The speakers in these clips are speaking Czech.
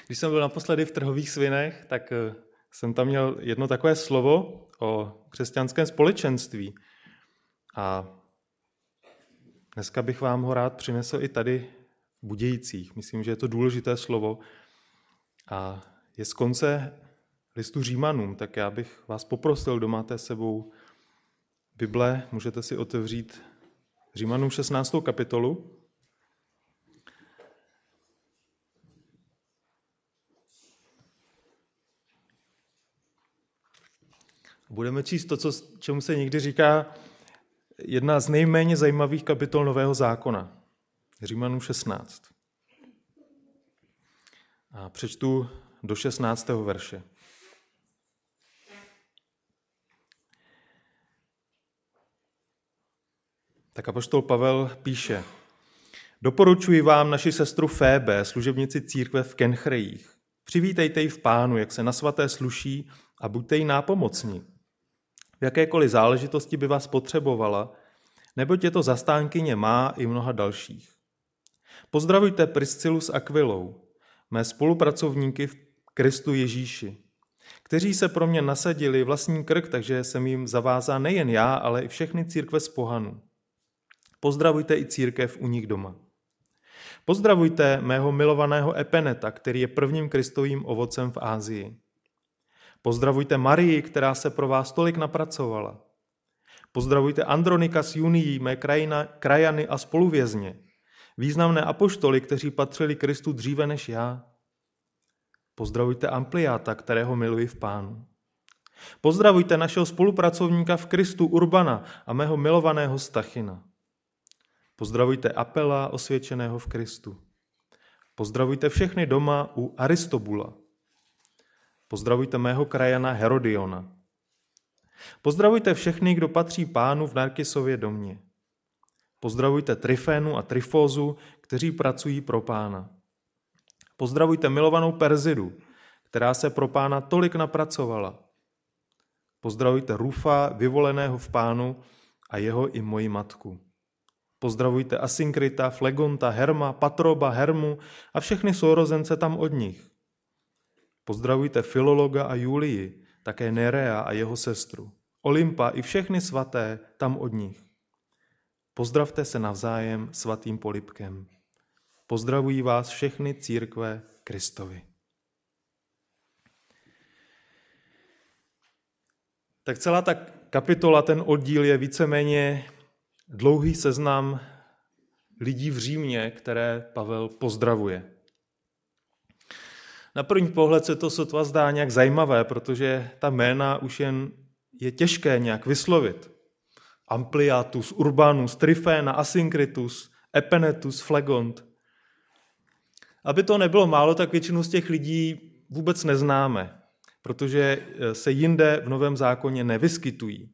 Když jsem byl naposledy v Trhových Svinech, tak jsem tam měl jedno takové slovo o křesťanském společenství. A dneska bych vám ho rád přinesl i tady v Budějcích. Myslím, že je to důležité slovo a je z konce listu Římanům, tak já bych vás poprosil, kdo máte s sebou Bible, můžete si otevřít Římanům 16. kapitolu. Budeme číst to, čemu se někdy říká jedna z nejméně zajímavých kapitol Nového zákona. Římanům 16. A přečtu do 16. verše. Tak apoštol Pavel píše: Doporučuji vám naši sestru Fébé, služebnici církve v Kenchrejích. Přivítejte ji v Pánu, jak se na svaté sluší, a buďte jí nápomocní. V jakékoliv záležitosti by vás potřebovala, neboť je to zastánkyně má i mnoha dalších. Pozdravujte Priscilu s Akvilou, mé spolupracovníky v Kristu Ježíši, kteří se pro mě nasadili vlastní krk, takže jsem jim zavázán nejen já, ale i všechny církve z pohanů. Pozdravujte i církev u nich doma. Pozdravujte mého milovaného Epeneta, který je prvním Kristovým ovocem v Ásii. Pozdravujte Marii, která se pro vás tolik napracovala. Pozdravujte Andronika s Junií, mé krajany a spoluvězně, významné apoštoly, kteří patřili Kristu dříve než já. Pozdravujte Ampliáta, kterého miluji v Pánu. Pozdravujte našeho spolupracovníka v Kristu Urbana a mého milovaného Stachina. Pozdravujte Apela, osvědčeného v Kristu. Pozdravujte všechny doma u Aristobula. Pozdravujte mého krajana Herodiona. Pozdravujte všechny, kdo patří Pánu v Narkisově domě. Pozdravujte Tryfénu a Tryfózu, kteří pracují pro Pána. Pozdravujte milovanou Perzidu, která se pro Pána tolik napracovala. Pozdravujte Rufa, vyvoleného v Pánu, a jeho i moji matku. Pozdravujte Asynkrita, Flegonta, Herma, Patroba, Hermu a všechny sourozence tam od nich. Pozdravujte Filologa a Julii, také Nerea a jeho sestru, Olympa i všechny svaté tam od nich. Pozdravte se navzájem svatým polibkem. Pozdravují vás všechny církve Kristovi. Tak celá ta kapitola, ten oddíl je víceméně dlouhý seznam lidí v Římě, které Pavel pozdravuje. Na první pohled se to sotva zdá nějak zajímavé, protože ta jména už jen je těžké nějak vyslovit. Ampliatus, Urbanus, Tryféna, Asynkritus, Epenetus, Flegont. Aby to nebylo málo, tak většinu z těch lidí vůbec neznáme, protože se jinde v Novém zákoně nevyskytují.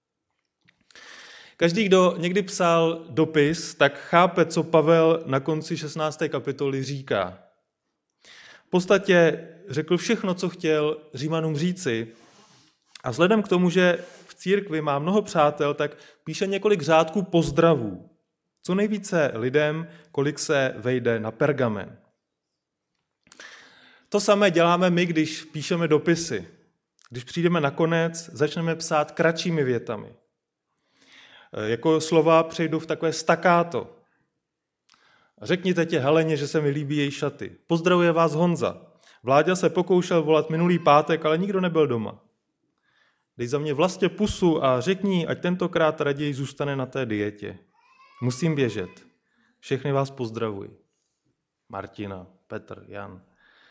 Každý, kdo někdy psal dopis, tak chápe, co Pavel na konci 16. kapitoly říká. V podstatě řekl všechno, co chtěl Římanům říci, a vzhledem k tomu, že v církvi má mnoho přátel, tak píše několik řádků pozdravů. Co nejvíce lidem, kolik se vejde na pergamen. To samé děláme my, když píšeme dopisy. Když přijdeme na konec, začneme psát kratšími větami. Jako slova přejdu v takové staccato. Řekněte tě Heleně, že se mi líbí její šaty. Pozdravuje vás Honza. Vláďa se pokoušel volat minulý pátek, ale nikdo nebyl doma. Dej za mě vlastně pusu a řekni, ať tentokrát raději zůstane na té dietě. Musím běžet. Všechny vás pozdravuji. Martina, Petr, Jan.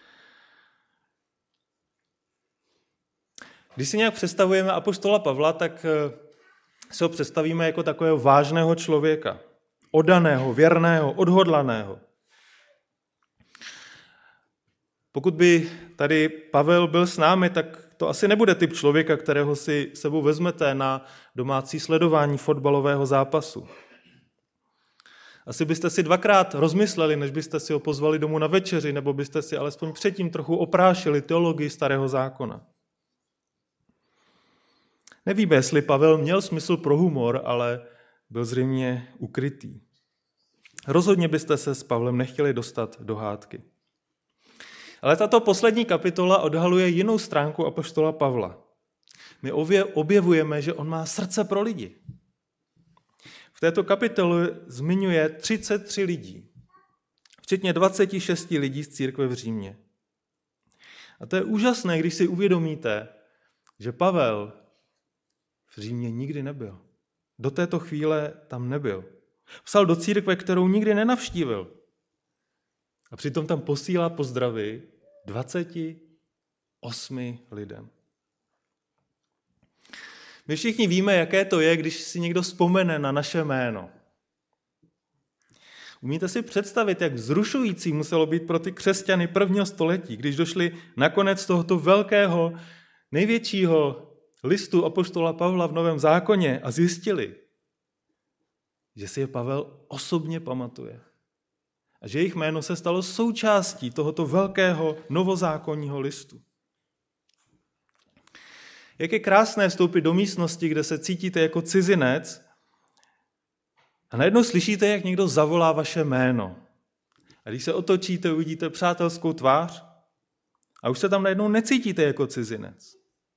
Když si nějak představujeme apoštola Pavla, tak se ho představíme jako takového vážného člověka. Oddaného, věrného, odhodlaného. Pokud by tady Pavel byl s námi, tak to asi nebude typ člověka, kterého si sebou vezmete na domácí sledování fotbalového zápasu. Asi byste si dvakrát rozmysleli, než byste si ho pozvali domů na večeři, nebo byste si alespoň předtím trochu oprášili teologii Starého zákona. Nevíme, jestli Pavel měl smysl pro humor, ale byl zřejmě ukrytý. Rozhodně byste se s Pavlem nechtěli dostat do hádky. Ale tato poslední kapitola odhaluje jinou stránku apoštola Pavla. My objevujeme, že on má srdce pro lidi. V této kapitole zmiňuje 33 lidí, včetně 26 lidí z církve v Římě. A to je úžasné, když si uvědomíte, že Pavel v Římě nikdy nebyl. Do této chvíle tam nebyl. Psal do církve, kterou nikdy nenavštívil. A přitom tam posílá pozdravy 28 lidem. My všichni víme, jaké to je, když si někdo vzpomene na naše jméno. Umíte si představit, jak vzrušující muselo být pro ty křesťany prvního století, když došli nakonec tohoto velkého, největšího listu apoštola Pavla v Novém zákoně a zjistili, že si je Pavel osobně pamatuje. A že jejich jméno se stalo součástí tohoto velkého novozákonního listu. Jak je krásné vstoupit do místnosti, kde se cítíte jako cizinec a najednou slyšíte, jak někdo zavolá vaše jméno. A když se otočíte, uvidíte přátelskou tvář a už se tam najednou necítíte jako cizinec.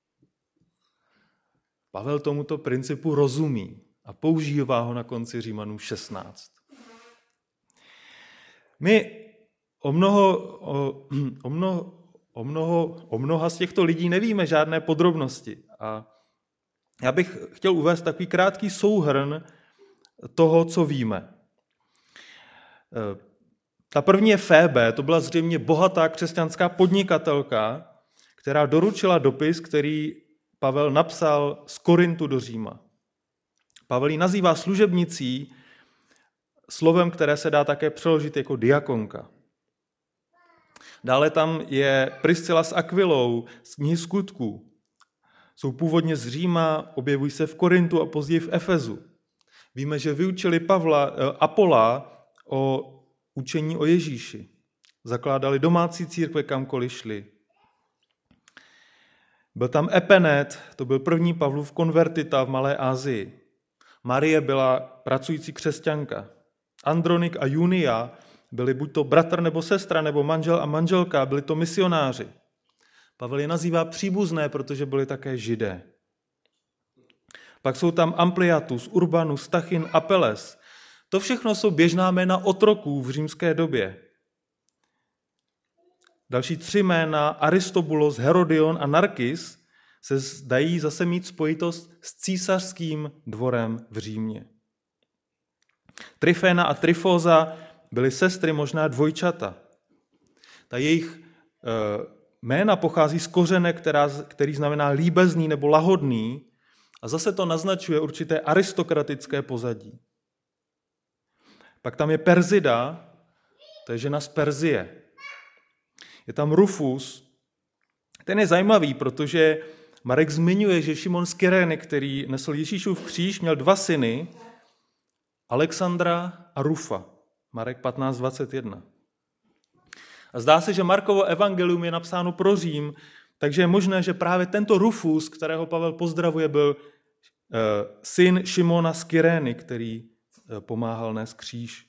Pavel tomuto principu rozumí a používá ho na konci Římanů 16. My o mnoha z těchto lidí nevíme žádné podrobnosti. A já bych chtěl uvést takový krátký souhrn toho, co víme. Ta první je Fébé, to byla zřejmě bohatá křesťanská podnikatelka, která doručila dopis, který Pavel napsal z Korintu do Říma. Pavel ji nazývá služebnicí, slovem, které se dá také přeložit jako diakonka. Dále tam je Priscila s Akvilou z knihy Skutků. Jsou původně z Říma, objevují se v Korintu a později v Efezu. Víme, že vyučili Apola o učení o Ježíši. Zakládali domácí církve, kamkoliv šli. Byl tam Epenet, to byl první Pavlův konvertita v Malé Asii. Marie byla pracující křesťanka. Andronik a Junia byli buď to bratr nebo sestra, nebo manžel a manželka, byli to misionáři. Pavel je nazývá příbuzné, protože byli také Židé. Pak jsou tam Ampliatus, Urbanus, Stachin, Apeles. To všechno jsou běžná jména otroků v římské době. Další 3 jména, Aristobulos, Herodion a Narkis, se zdají zase mít spojitost s císařským dvorem v Římě. Tryféna a Tryfóza byly sestry, možná dvojčata. Ta jejich jména pochází z kořene, který znamená líbezný nebo lahodný, a zase to naznačuje určité aristokratické pozadí. Pak tam je Perzida, to je žena z Perzie. Je tam Rufus, ten je zajímavý, protože Marek zmiňuje, že Šimon z Kyrény, který nesl Ježíšův kříž, měl 2 syny, Alexandra a Rufa. Marek 15:21. A zdá se, že Markovo evangelium je napsáno pro Řím, takže je možné, že právě tento Rufus, kterého Pavel pozdravuje, byl syn Šimona z Kyrény, který pomáhal nést kříž.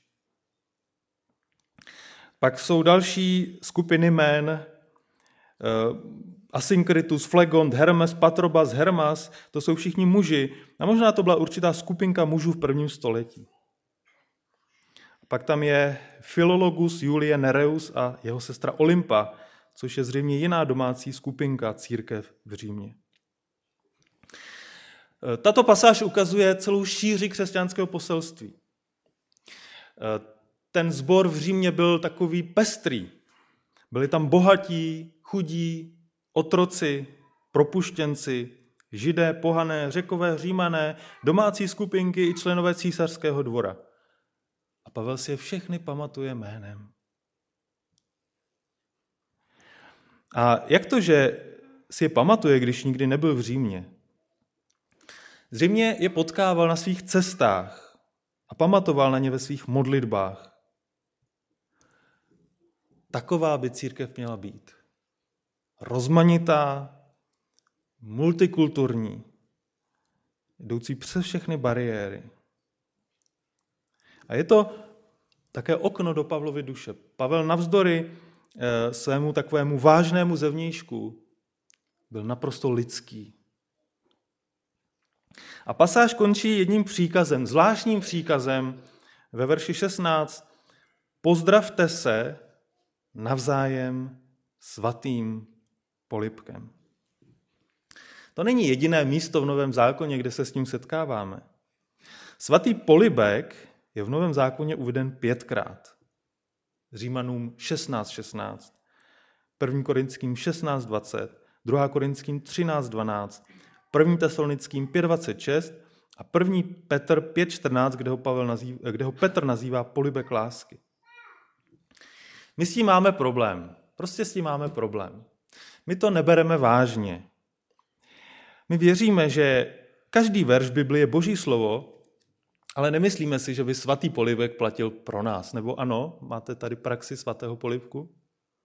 Pak jsou další skupiny jmén, Asynkritus, Flegont, Hermes, Patrobas, Hermas, to jsou všichni muži. A možná to byla určitá skupinka mužů v 1. století. Pak tam je Philologus, Julie Nereus a jeho sestra Olympa, což je zřejmě jiná domácí skupinka církev v Římě. Tato pasáž ukazuje celou šíři křesťanského poselství. Ten sbor v Římě byl takový pestrý. Byli tam bohatí, chudí, otroci, propuštěnci, Židé, pohané, Řekové, Římané, domácí skupinky i členové císařského dvora. A Pavel si je všechny pamatuje jménem. A jak to, že si je pamatuje, když nikdy nebyl v Římě? Zřejmě je potkával na svých cestách a pamatoval na ně ve svých modlitbách. Taková by církev měla být. Rozmanitá, multikulturní, jdoucí přes všechny bariéry. A je to také okno do Pavlovy duše. Pavel navzdory svému takovému vážnému zevnějšku byl naprosto lidský. A pasáž končí jedním příkazem, zvláštním příkazem ve verši 16. Pozdravte se navzájem svatým polibkem. To není jediné místo v Novém zákoně, kde se s tím setkáváme. Svatý polibek je v Novém zákoně uveden 5krát. Římanům 16:16, 1. Korinským 16:20, 2. Korinským 13:12, 1. Tesalonickým 5:26 a 1. Petr 5:14, kde ho Petr nazývá polibek lásky. My s tím máme problém. Prostě s tím máme problém. My to nebereme vážně. My věříme, že každý verš Biblie je Boží slovo, ale nemyslíme si, že by svatý polibek platil pro nás. Nebo ano, máte tady praxi svatého polibku?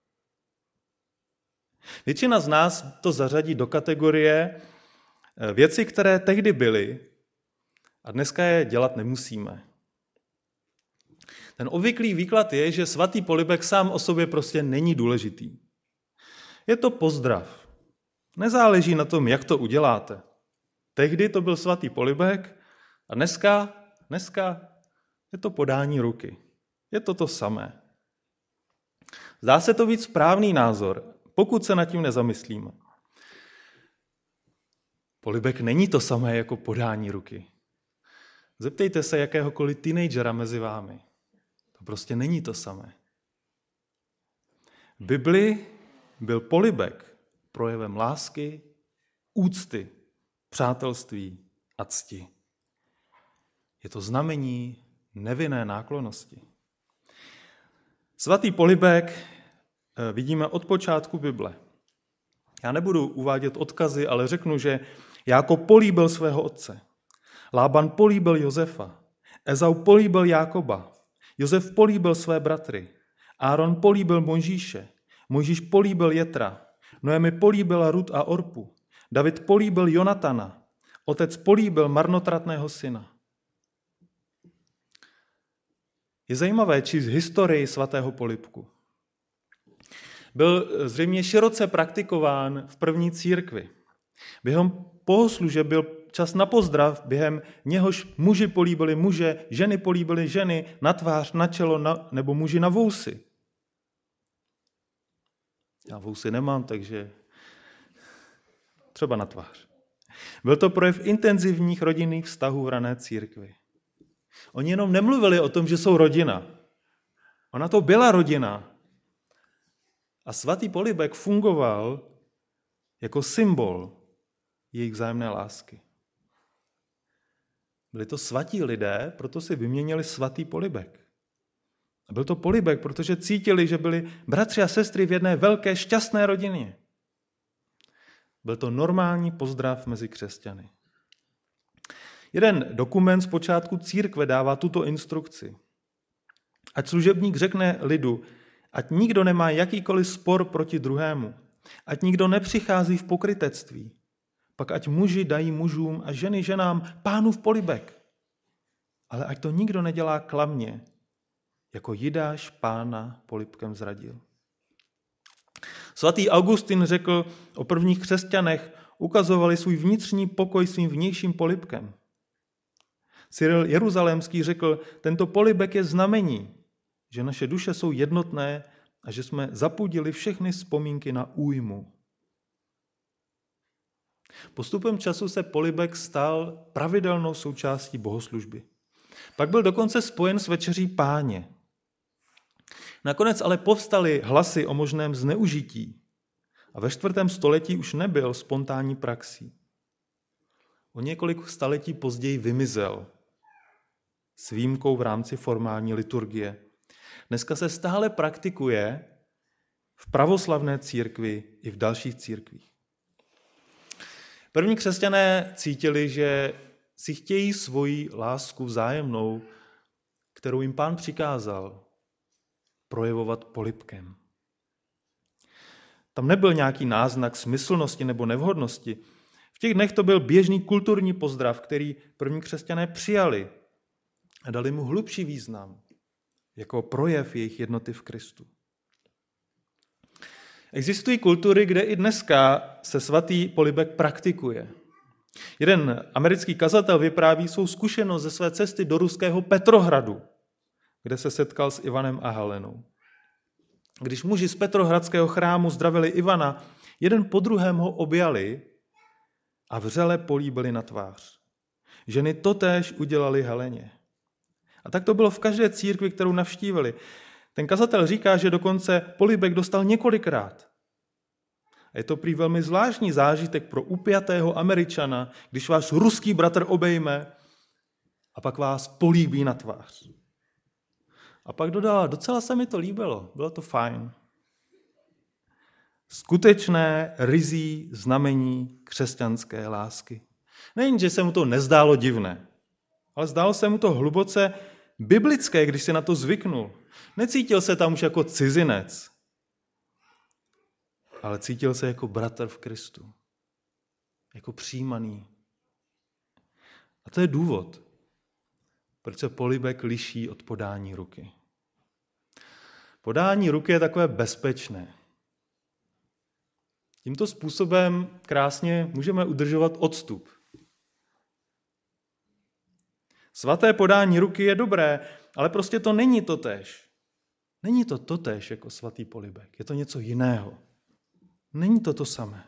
Většina z nás to zařadí do kategorie věci, které tehdy byly a dneska je dělat nemusíme. Ten obvyklý výklad je, že svatý polibek sám o sobě prostě není důležitý. Je to pozdrav. Nezáleží na tom, jak to uděláte. Tehdy to byl svatý polibek a dneska je to podání ruky. Je to to samé. Zdá se to být správný názor, pokud se nad tím nezamyslíme. Polibek není to samé jako podání ruky. Zeptejte se jakéhokoliv teenagera mezi vámi. To prostě není to samé. V Biblii byl polibek projevem lásky, úcty, přátelství a cti. Je to znamení nevinné náklonnosti. Svatý polibek vidíme od počátku Bible. Já nebudu uvádět odkazy, ale řeknu, že Jákob políbil svého otce. Lában políbil Josefa. Ezau políbil Jákoba. Josef políbil své bratry. Áron políbil Mojžíše. Mojžíš políbil Jetra. Noemi políbila Rut a Orpu. David políbil Jonatana. Otec políbil marnotratného syna. Je zajímavé číst historii svatého polibku. Byl zřejmě široce praktikován v první církvi. Během bohoslužeb byl čas na pozdrav, během něhož muži políbili muže, ženy políbily ženy na tvář, na čelo nebo muži na vousy. Já vousy nemám, takže třeba na tvář. Byl to projev intenzivních rodinných vztahů v rané církvi. Oni jenom nemluvili o tom, že jsou rodina. Ona to byla rodina. A svatý polibek fungoval jako symbol jejich vzájemné lásky. Byli to svatí lidé, proto si vyměnili svatý polibek. A byl to polibek, protože cítili, že byli bratři a sestry v jedné velké šťastné rodině. Byl to normální pozdrav mezi křesťany. Jeden dokument z počátku církve dává tuto instrukci. Ať služebník řekne lidu, ať nikdo nemá jakýkoliv spor proti druhému, ať nikdo nepřichází v pokrytectví, pak ať muži dají mužům a ženy ženám Pánův polibek. Ale ať to nikdo nedělá klamně, jako Jidáš Pána polibkem zradil. Svatý Augustin řekl o prvních křesťanech, ukazovali svůj vnitřní pokoj svým vnějším polibkem. Cyril Jeruzalémský řekl, tento polibek je znamení, že naše duše jsou jednotné a že jsme zapudili všechny vzpomínky na újmu. Postupem času se polibek stal pravidelnou součástí bohoslužby. Pak byl dokonce spojen s večeří Páně. Nakonec ale povstaly hlasy o možném zneužití a ve 4. století už nebyl spontánní praxí. O několik staletí později vymizel s výjimkou v rámci formální liturgie. Dneska se stále praktikuje v pravoslavné církvi i v dalších církvích. První křesťané cítili, že si chtějí svoji lásku vzájemnou, kterou jim Pán přikázal, projevovat polibkem. Tam nebyl nějaký náznak smyslnosti nebo nevhodnosti. V těch dnech to byl běžný kulturní pozdrav, který první křesťané přijali a dali mu hlubší význam jako projev jejich jednoty v Kristu. Existují kultury, kde i dneska se svatý polibek praktikuje. Jeden americký kazatel vypráví svou zkušenost ze své cesty do ruského Petrohradu, kde se setkal s Ivanem a Helenou. Když muži z Petrohradského chrámu zdravili Ivana, jeden po druhém ho objali a vřele políbili na tvář. Ženy totéž udělali Heleně. A tak to bylo v každé církvi, kterou navštívili. Ten kazatel říká, že dokonce polibek dostal několikrát. A je to prý velmi zvláštní zážitek pro upjatého Američana, když váš ruský bratr obejme a pak vás políbí na tvář. A pak dodala, docela se mi to líbilo, bylo to fajn. Skutečné ryzí znamení křesťanské lásky. Nejen, že se mu to nezdálo divné, ale zdálo se mu to hluboce biblické, když si na to zvyknul. Necítil se tam už jako cizinec, ale cítil se jako bratr v Kristu. Jako přijímaný. A to je důvod, proč se polibek liší od podání ruky. Podání ruky je takové bezpečné. Tímto způsobem krásně můžeme udržovat odstup. Svaté podání ruky je dobré, ale prostě to není totéž. Není to totéž jako svatý polibek. Je to něco jiného. Není to to samé.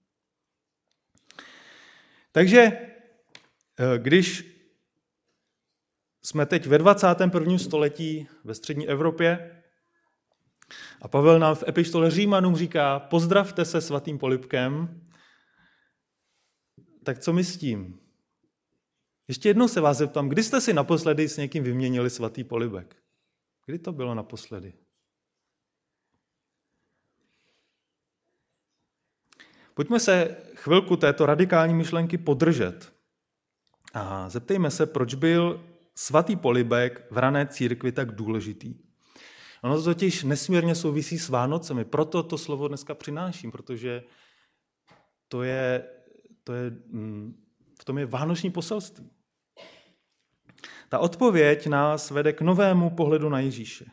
Takže když jsme teď ve 21. století ve střední Evropě a Pavel nám v epištole Římanům říká, pozdravte se svatým polibkem, tak co my s tím? Ještě jednou se vás zeptám, kdy jste si naposledy s někým vyměnili svatý polibek? Kdy to bylo naposledy? Pojďme se chvilku této radikální myšlenky podržet a zeptejme se, proč byl svatý polibek v rané církvi tak důležitý. Ono to totiž nesmírně souvisí s Vánocemi, proto to slovo dneska přináším, protože v tom je vánoční poselství. Ta odpověď nás vede k novému pohledu na Ježíše.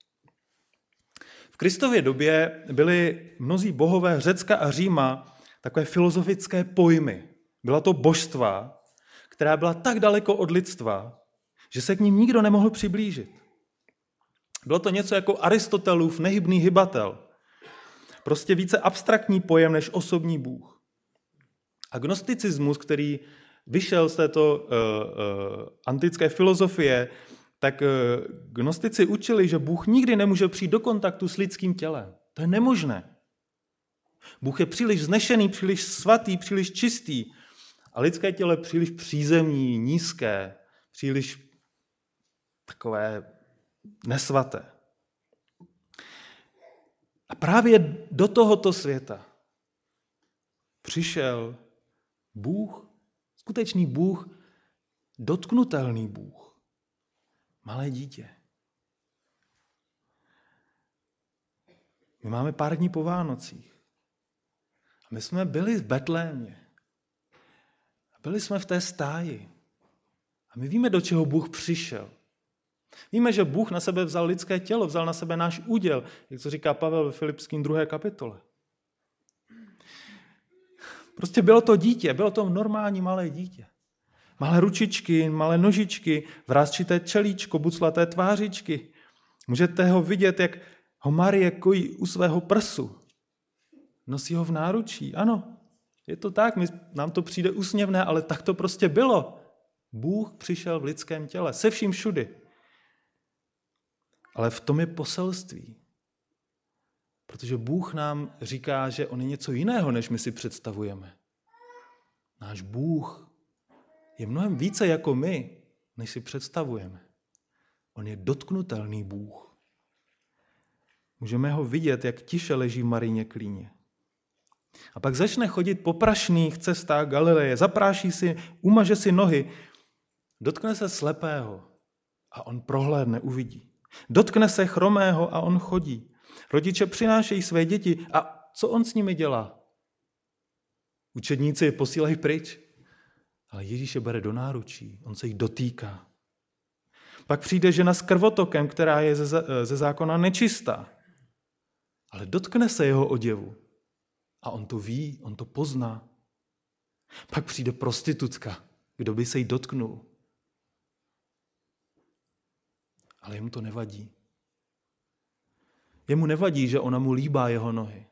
V Kristově době byli mnozí bohové Řecka a Říma takové filozofické pojmy. Byla to božstva, která byla tak daleko od lidstva, že se k ním nikdo nemohl přiblížit. Bylo to něco jako Aristotelův nehybný hybatel. Prostě více abstraktní pojem než osobní Bůh. A gnosticismus, který vyšel z této antické filozofie, tak gnostici učili, že Bůh nikdy nemůže přijít do kontaktu s lidským tělem. To je nemožné. Bůh je příliš vznešený, příliš svatý, příliš čistý a lidské tělo je příliš přízemní, nízké, příliš takové nesvaté. A právě do tohoto světa přišel Bůh, skutečný Bůh, dotknutelný Bůh, malé dítě. My máme pár dní po Vánocích. A my jsme byli v Betlémě. Byli jsme v té stáji. A my víme, do čeho Bůh přišel. Víme, že Bůh na sebe vzal lidské tělo, vzal na sebe náš úděl, jak to říká Pavel ve Filipským 2. kapitole. Prostě bylo to dítě, bylo to normální malé dítě. Malé ručičky, malé nožičky, vrásčité čelíčko, buclaté tvářičky. Můžete ho vidět, jak ho Marie kojí u svého prsu. Nosí ho v náručí. Ano, je to tak, nám to přijde úsměvné, ale tak to prostě bylo. Bůh přišel v lidském těle, se vším všudy. Ale v tom je poselství. Protože Bůh nám říká, že on je něco jiného, než my si představujeme. Náš Bůh je mnohem více jako my, než si představujeme. On je dotknutelný Bůh. Můžeme ho vidět, jak tiše leží v Mariině klíně. A pak začne chodit po prašných cestách Galileje, zapráší si, umaže si nohy, dotkne se slepého a on prohlédne, uvidí. Dotkne se chromého a on chodí. Rodiče přinášejí své děti a co on s nimi dělá? Učedníci je posílají pryč, ale Ježíš je bere do náručí, on se jich dotýká. Pak přijde žena s krvotokem, která je ze zákona nečistá. ale dotkne se jeho oděvu. A on to ví, on to pozná. Pak přijde prostitutka, kdo by se jí dotknul. Ale jemu to nevadí. Jemu nevadí, že ona mu líbá jeho nohy.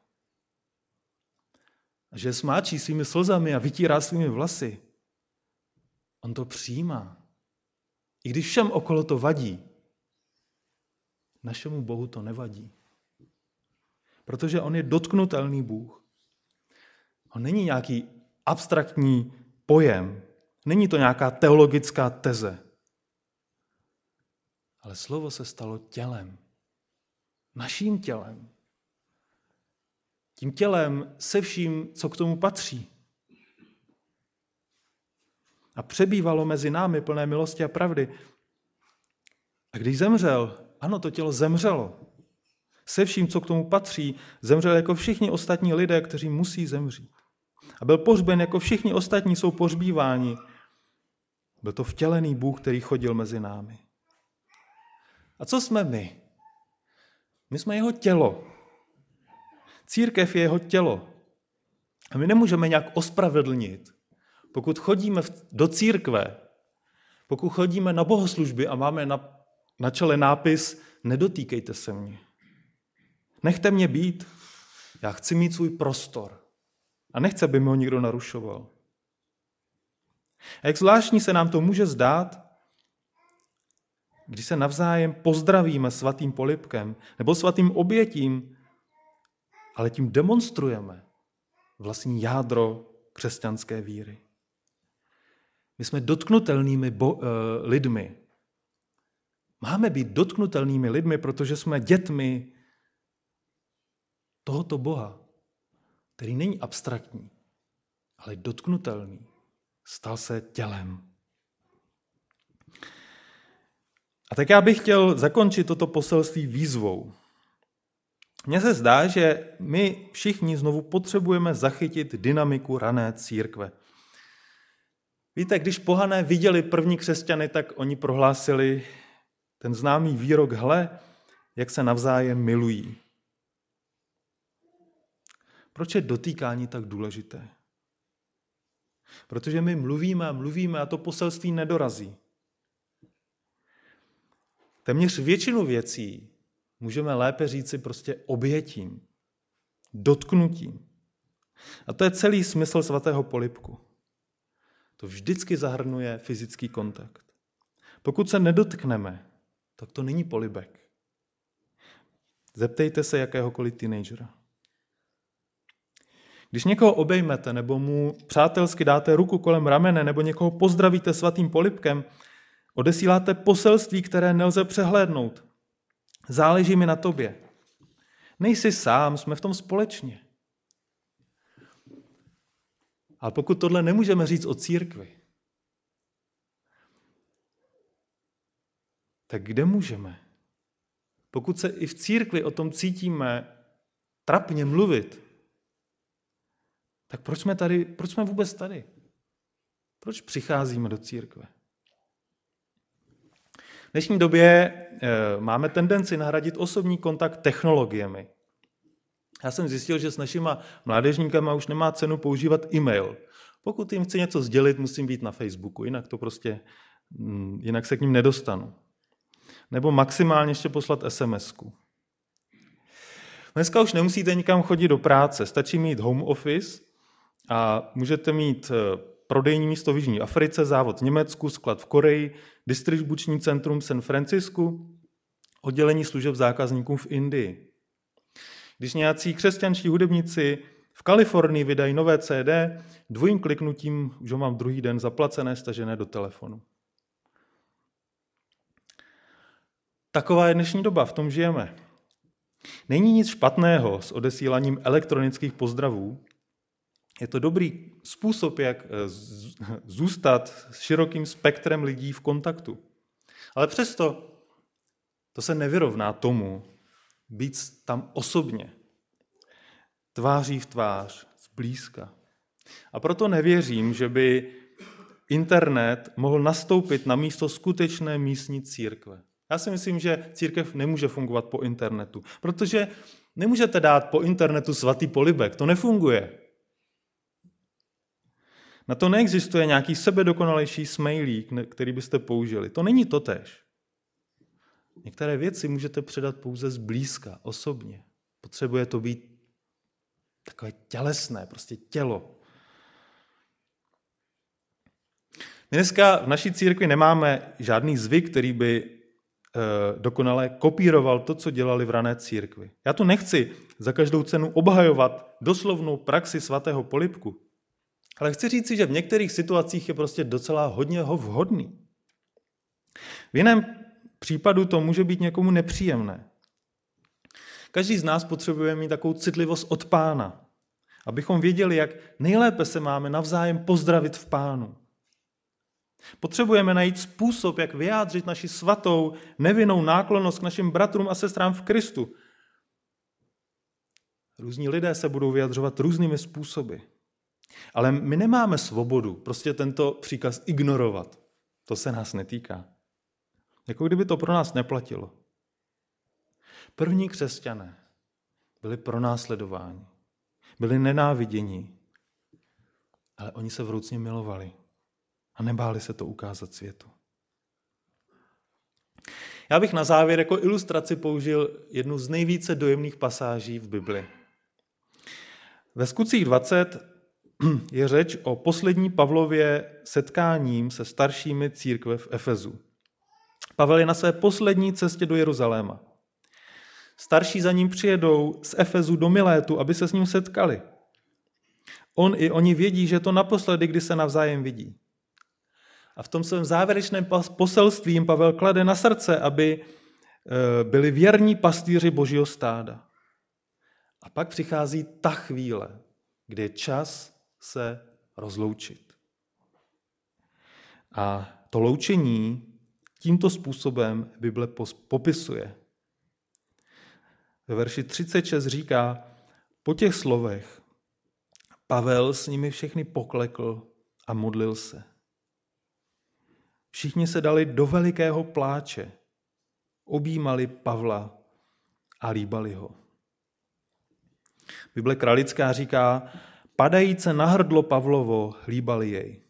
A že smáčí svými slzami a vytírá svými vlasy. On to přijímá. I když všem okolo to vadí, našemu Bohu to nevadí. Protože on je dotknutelný Bůh. On není nějaký abstraktní pojem. Není to nějaká teologická teze. Ale slovo se stalo tělem. Naším tělem. Tím tělem se vším, co k tomu patří. A přebývalo mezi námi plné milosti a pravdy. A když zemřel, ano, to tělo zemřelo. Se vším, co k tomu patří, zemřel jako všichni ostatní lidé, kteří musí zemřít. A byl pohřben jako všichni ostatní jsou pohřbíváni. Byl to vtělený Bůh, který chodil mezi námi. A co jsme my? My jsme jeho tělo. Církev je jeho tělo. A my nemůžeme nějak ospravedlnit, pokud chodíme do církve, pokud chodíme na bohoslužby a máme na čele nápis nedotýkejte se mě. Nechte mě být, já chci mít svůj prostor. A nechci, aby mi ho někdo narušoval. A jak zvláštní se nám to může zdát, když se navzájem pozdravíme svatým polibkem nebo svatým obětím, ale tím demonstrujeme vlastní jádro křesťanské víry. My jsme dotknutelnými lidmi. Máme být dotknutelnými lidmi, protože jsme dětmi tohoto Boha, který není abstraktní, ale dotknutelný. Stal se tělem. A tak já bych chtěl zakončit toto poselství výzvou. Mně se zdá, že my všichni znovu potřebujeme zachytit dynamiku rané církve. Víte, když pohané viděli první křesťany, tak oni prohlásili ten známý výrok, hle, jak se navzájem milují. Proč je dotýkání tak důležité? Protože my mluvíme a to poselství nedorazí. Téměř většinu věcí můžeme lépe říci prostě obětím, dotknutím. A to je celý smysl svatého polibku. To vždycky zahrnuje fyzický kontakt. Pokud se nedotkneme, tak to není polibek. Zeptejte se jakéhokoliv teenagera. Když někoho obejmete nebo mu přátelsky dáte ruku kolem ramene nebo někoho pozdravíte svatým polibkem, odesíláte poselství, které nelze přehlédnout. Záleží mi na tobě. Nejsi sám, jsme v tom společně. Ale pokud tohle nemůžeme říct o církvi, tak kde můžeme? Pokud se i v církvi o tom cítíme trapně mluvit, tak proč jsme tady? Proč jsme vůbec tady? Proč přicházíme do církve? V dnešní době máme tendenci nahradit osobní kontakt technologiemi. Já jsem zjistil, že s našima mládežníkama už nemá cenu používat e-mail. Pokud jim chci něco sdělit, musím být na Facebooku, jinak se k ním nedostanu. Nebo maximálně ještě poslat SMS-ku. Dneska už nemusíte nikam chodit do práce, stačí mít home office a můžete mít prodejní místo v Jižní Africe, závod v Německu, sklad v Koreji, distribuční centrum v San Francisku, oddělení služeb zákazníkům v Indii. Když nějací křesťanští hudebníci v Kalifornii vydají nové CD, dvojím kliknutím už ho mám druhý den zaplacené, stažené do telefonu. Taková je dnešní doba, v tom žijeme. Není nic špatného s odesíláním elektronických pozdravů. Je to dobrý způsob, jak zůstat s širokým spektrem lidí v kontaktu. Ale přesto to se nevyrovná tomu být tam osobně, tváří v tvář, zblízka. A proto nevěřím, že by internet mohl nastoupit na místo skutečné místní církve. Já si myslím, že církev nemůže fungovat po internetu, protože Nemůžete dát po internetu svatý polibek, to nefunguje. Na to neexistuje nějaký sebedokonalejší smajlík, který byste použili. To není totéž. Některé věci můžete předat pouze zblízka, osobně. Potřebuje to být takové tělesné, prostě tělo. My dneska v naší církvi nemáme žádný zvyk, který by dokonale kopíroval to, co dělali v rané církvi. Já tu nechci za každou cenu obhajovat doslovnou praxi svatého polibku, ale chci říci, že v některých situacích je prostě docela hodně vhodný. V jiném případu to může být někomu nepříjemné. Každý z nás potřebuje mít takovou citlivost od Pána, abychom věděli, jak nejlépe se máme navzájem pozdravit v Pánu. Potřebujeme najít způsob, jak vyjádřit naši svatou, nevinnou náklonnost k našim bratrům a sestrám v Kristu. Různí lidé se budou vyjadřovat různými způsoby. Ale my nemáme svobodu prostě tento příkaz ignorovat. To se nás netýká. Jako kdyby to pro nás neplatilo. První křesťané byli pronásledováni, byli nenáviděni, ale oni se vroucně milovali a nebáli se to ukázat světu. Já bych na závěr jako ilustraci použil jednu z nejvíce dojemných pasáží v Bibli. Ve Skutcích 20 je řeč o poslední Pavlově setkáním se staršími církve v Efezu. Pavel je na své poslední cestě do Jeruzaléma. Starší za ním přijedou z Efezu do Milétu, aby se s ním setkali. On i oni vědí, že je to naposledy, kdy se navzájem vidí. A v tom svém závěrečném poselství jim Pavel klade na srdce, aby byli věrní pastýři Božího stáda. A pak přichází ta chvíle, kdy je čas se rozloučit. A to loučení tímto způsobem Bible popisuje. Ve verši 36 říká, po těch slovech Pavel s nimi všechny poklekl a modlil se. Všichni se dali do velikého pláče, objímali Pavla a líbali ho. Bible kralická říká, padajíce na hrdlo Pavlovo líbali jej.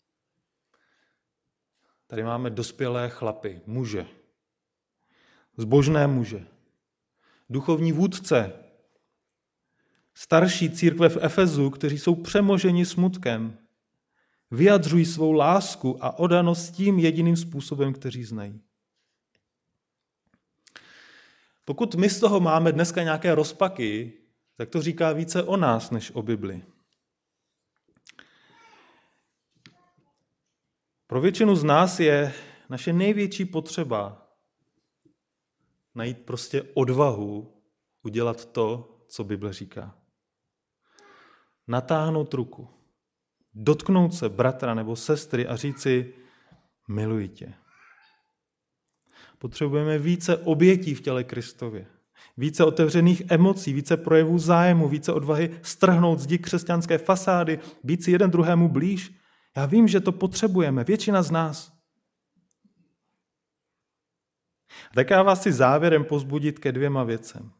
Tady máme dospělé chlapy, muže, zbožné muže, duchovní vůdce, starší církve v Efezu, kteří jsou přemoženi smutkem, vyjadřují svou lásku a oddanost tím jediným způsobem, který znají. Pokud my z toho máme dneska nějaké rozpaky, tak to říká více o nás, než o Bibli. Pro většinu z nás je naše největší potřeba najít prostě odvahu udělat to, co Bible říká. Natáhnout ruku, dotknout se bratra nebo sestry a říci, miluji tě. Potřebujeme více obětí v těle Kristově, více otevřených emocí, více projevů zájmu, více odvahy strhnout zdi křesťanské fasády, být si jeden druhému blíž. Já vím, že to potřebujeme, většina z nás. Tak já vás chci závěrem povzbudit ke 2 věcem.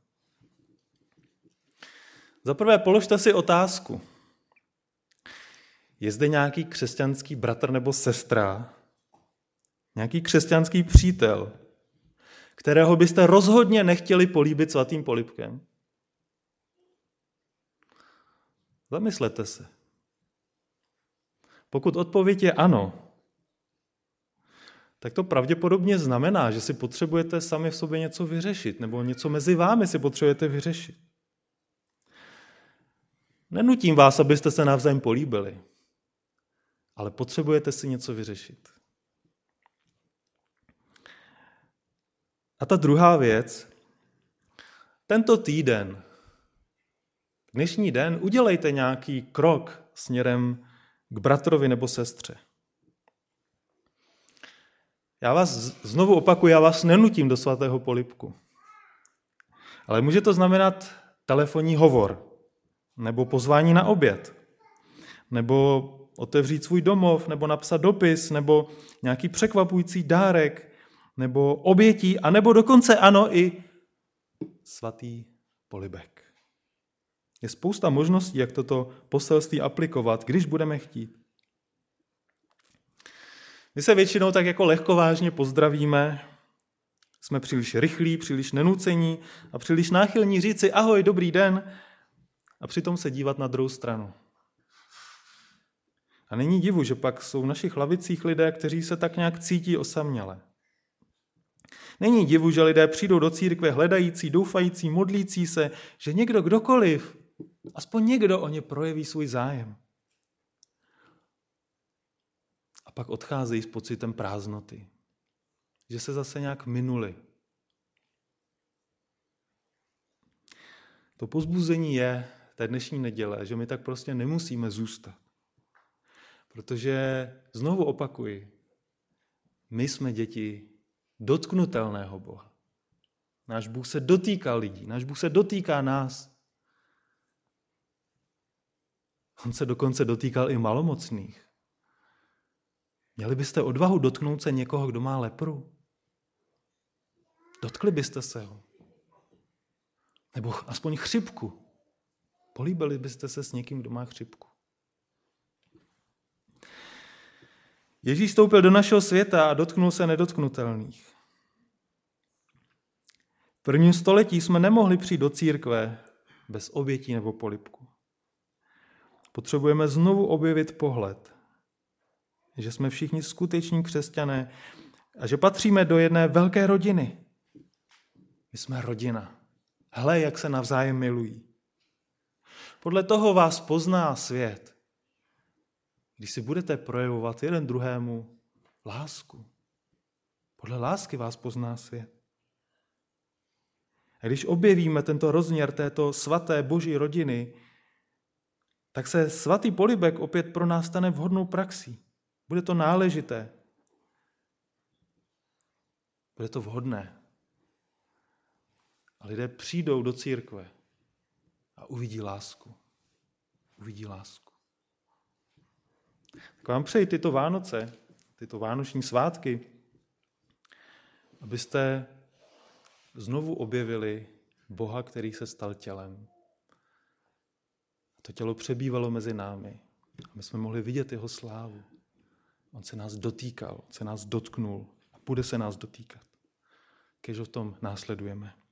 Za prvé, položte si otázku. Je zde nějaký křesťanský bratr nebo sestra, nějaký křesťanský přítel, kterého byste rozhodně nechtěli políbit svatým polibkem? Zamyslete se. Pokud odpověď je ano, tak to pravděpodobně znamená, že si potřebujete sami v sobě něco vyřešit, nebo něco mezi vámi si potřebujete vyřešit. Nenutím vás, abyste se navzájem políbili, ale potřebujete si něco vyřešit. A ta druhá věc, tento týden, dnešní den, udělejte nějaký krok směrem k bratrovi nebo sestře. Já vás znovu opakuju, já vás nenutím do svatého polibku. Ale může to znamenat telefonní hovor, nebo pozvání na oběd, nebo otevřít svůj domov, nebo napsat dopis, nebo nějaký překvapující dárek, nebo obětí, anebo dokonce ano i svatý polibek. Je spousta možností, jak toto poselství aplikovat, když budeme chtít. My se většinou tak jako lehkovážně pozdravíme, jsme příliš rychlí, příliš nenucení a příliš náchylní říci ahoj, dobrý den a přitom se dívat na druhou stranu. A není divu, že pak jsou v našich lavicích lidé, kteří se tak nějak cítí osaměle. Není divu, že lidé přijdou do církve hledající, doufající, modlící se, že někdo, kdokoliv, aspoň někdo o ně projeví svůj zájem. A pak odcházejí s pocitem prázdnoty, že se zase nějak minuli. To povzbuzení je té dnešní neděle, že my tak prostě nemusíme zůstat. Protože, znovu opakuji, my jsme děti dotknutelného Boha. Náš Bůh se dotýká lidí, náš Bůh se dotýká nás. On se dokonce dotýkal i malomocných. Měli byste odvahu dotknout se někoho, kdo má lepru? Dotkli byste se ho? Nebo aspoň chřipku? Políbili byste se s někým, kdo má chřipku? Ježíš vstoupil do našeho světa a dotknul se nedotknutelných. V prvním století jsme nemohli přijít do církve bez obětí nebo polibku. Potřebujeme znovu objevit pohled, že jsme všichni skuteční křesťané a že patříme do jedné velké rodiny. My jsme rodina. Hle, jak se navzájem milují. Podle toho vás pozná svět, když si budete projevovat jeden druhému lásku. Podle lásky vás pozná svět. A když objevíme tento rozměr této svaté boží rodiny, tak se svatý polibek opět pro nás stane vhodnou praxí. Bude to náležité. Bude to vhodné. A lidé přijdou do církve a uvidí lásku. Uvidí lásku. Tak vám přeji tyto Vánoce, tyto vánoční svátky, abyste znovu objevili Boha, který se stal tělem. A to tělo přebývalo mezi námi. A my jsme mohli vidět jeho slávu. On se nás dotýkal, on se nás dotknul a bude se nás dotýkat. Kež ho v tom následujeme.